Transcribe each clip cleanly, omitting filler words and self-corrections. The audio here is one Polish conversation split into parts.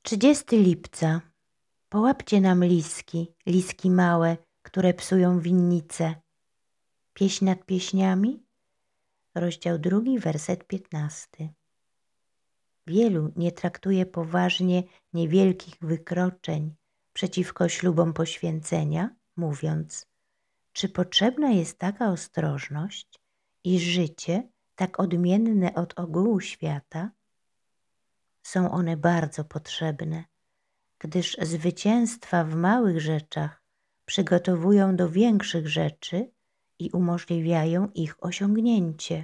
30 lipca. Połapcie nam liski małe, które psują winnice. Pieśń nad pieśniami? Rozdział 2, werset 15. Wielu nie traktuje poważnie niewielkich wykroczeń przeciwko ślubom poświęcenia, mówiąc: czy potrzebna jest taka ostrożność i życie tak odmienne od ogółu świata? Są one bardzo potrzebne, gdyż zwycięstwa w małych rzeczach przygotowują do większych rzeczy i umożliwiają ich osiągnięcie.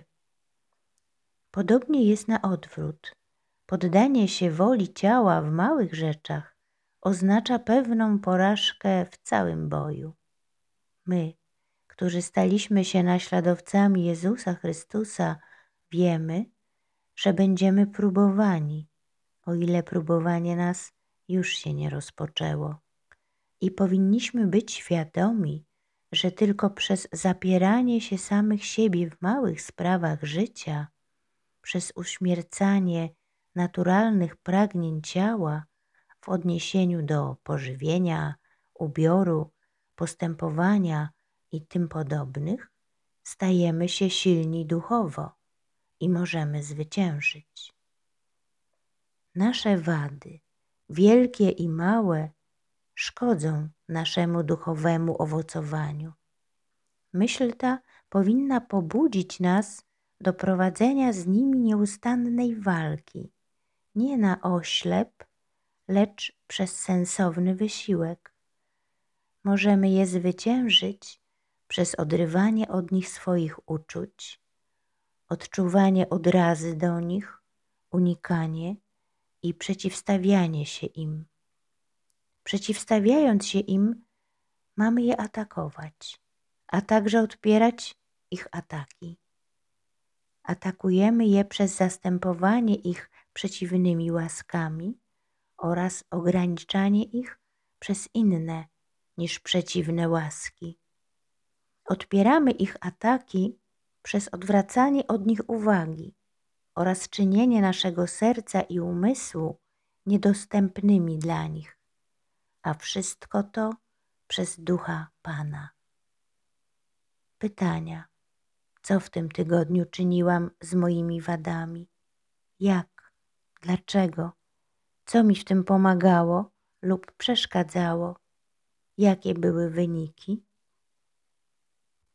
Podobnie jest na odwrót. Poddanie się woli ciała w małych rzeczach oznacza pewną porażkę w całym boju. My, którzy staliśmy się naśladowcami Jezusa Chrystusa, wiemy, że będziemy próbowani, o ile próbowanie nas już się nie rozpoczęło. I powinniśmy być świadomi, że tylko przez zapieranie się samych siebie w małych sprawach życia, przez uśmiercanie naturalnych pragnień ciała w odniesieniu do pożywienia, ubioru, postępowania i tym podobnych, stajemy się silni duchowo i możemy zwyciężyć. Nasze wady, wielkie i małe, szkodzą naszemu duchowemu owocowaniu. Myśl ta powinna pobudzić nas do prowadzenia z nimi nieustannej walki, nie na oślep, lecz przez sensowny wysiłek. Możemy je zwyciężyć przez odrywanie od nich swoich uczuć, odczuwanie odrazy do nich, unikanie i przeciwstawianie się im. Przeciwstawiając się im, mamy je atakować, a także odpierać ich ataki. Atakujemy je przez zastępowanie ich przeciwnymi łaskami oraz ograniczanie ich przez inne niż przeciwne łaski. Odpieramy ich ataki przez odwracanie od nich uwagi oraz czynienie naszego serca i umysłu niedostępnymi dla nich, a wszystko to przez Ducha Pana. Pytania: co w tym tygodniu czyniłam z moimi wadami? Jak? Dlaczego? Co mi w tym pomagało lub przeszkadzało? Jakie były wyniki?